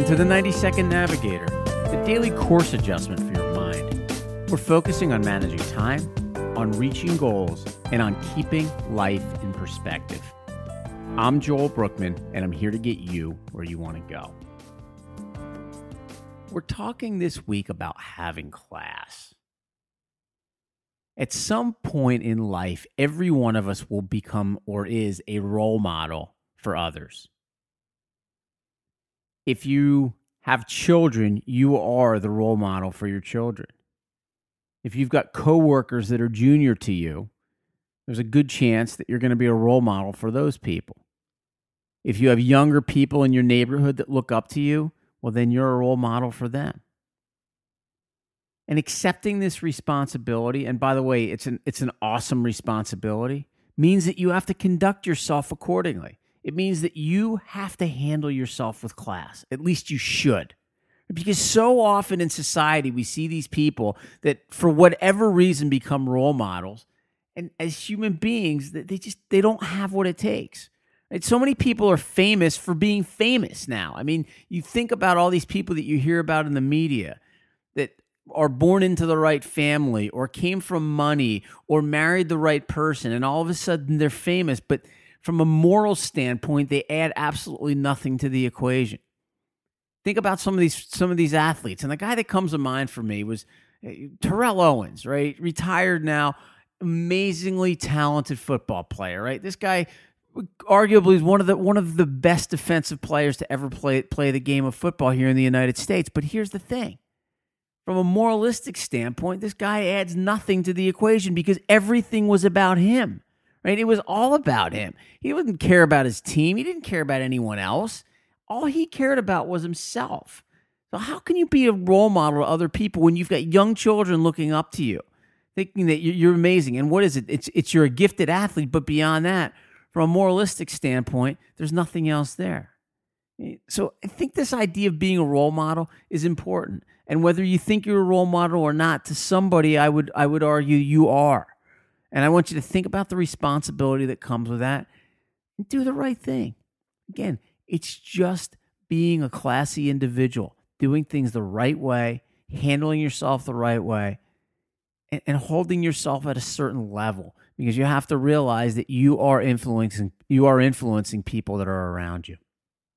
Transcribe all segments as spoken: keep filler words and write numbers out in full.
to the ninety second Navigator, the daily course adjustment for your mind. We're focusing on managing time, on reaching goals, and on keeping life in perspective. I'm Joel Brookman, and I'm here to get you where you want to go. We're talking this week about having class. At some point in life, every one of us will become or is a role model for others. If you have children, you are the role model for your children. If you've got coworkers that are junior to you, there's a good chance that you're going to be a role model for those people. If you have younger people in your neighborhood that look up to you, well, then you're a role model for them. And accepting this responsibility, and by the way, it's an it's an awesome responsibility, means that you have to conduct yourself accordingly. It means that you have to handle yourself with class. At least you should. Because so often in society, we see these people that for whatever reason become role models. And as human beings, they just they don't have what it takes. Right? So many people are famous for being famous now. I mean, you think about all these people that you hear about in the media that are born into the right family or came from money or married the right person, and all of a sudden they're famous, but from a moral standpoint, they add absolutely nothing to the equation. Think about some of these some of these athletes, and the guy that comes to mind for me was Terrell Owens, right? Retired now, amazingly talented football player, right? This guy arguably is one of the one of the best defensive players to ever play play the game of football here in the United States. But here's the thing. From a moralistic standpoint, this guy adds nothing to the equation because everything was about him. Right? It was all about him. He didn't care about his team. He didn't care about anyone else. All he cared about was himself. So how can you be a role model to other people when you've got young children looking up to you, thinking that you're amazing? And what is it? It's it's you're a gifted athlete, but beyond that, from a moralistic standpoint, there's nothing else there. So I think this idea of being a role model is important. And whether you think you're a role model or not, to somebody, I would I would argue you are. And I want you to think about the responsibility that comes with that and do the right thing. Again, it's just being a classy individual, doing things the right way, handling yourself the right way, and, and holding yourself at a certain level, because you have to realize that you are influencing you are influencing people that are around you.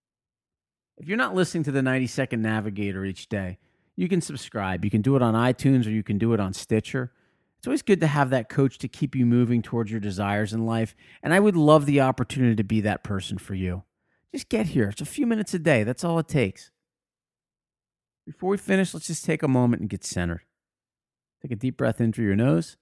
If you're not listening to the ninety second Navigator each day, you can subscribe. You can do it on iTunes or you can do it on Stitcher. It's always good to have that coach to keep you moving towards your desires in life, and I would love the opportunity to be that person for you. Just get here. It's a few minutes a day. That's all it takes. Before we finish, let's just take a moment and get centered. Take a deep breath in through your nose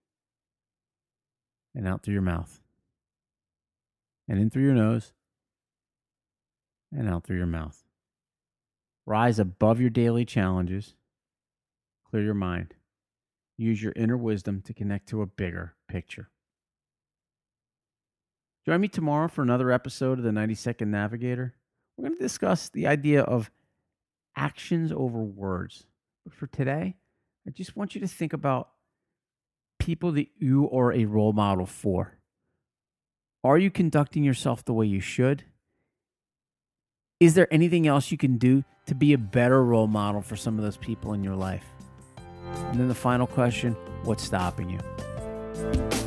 and out through your mouth. And in through your nose and out through your mouth. Rise above your daily challenges. Clear your mind. Use your inner wisdom to connect to a bigger picture. Join me tomorrow for another episode of the ninety second Navigator. We're going to discuss the idea of actions over words. But for today, I just want you to think about people that you are a role model for. Are you conducting yourself the way you should? Is there anything else you can do to be a better role model for some of those people in your life? And then the final question, what's stopping you?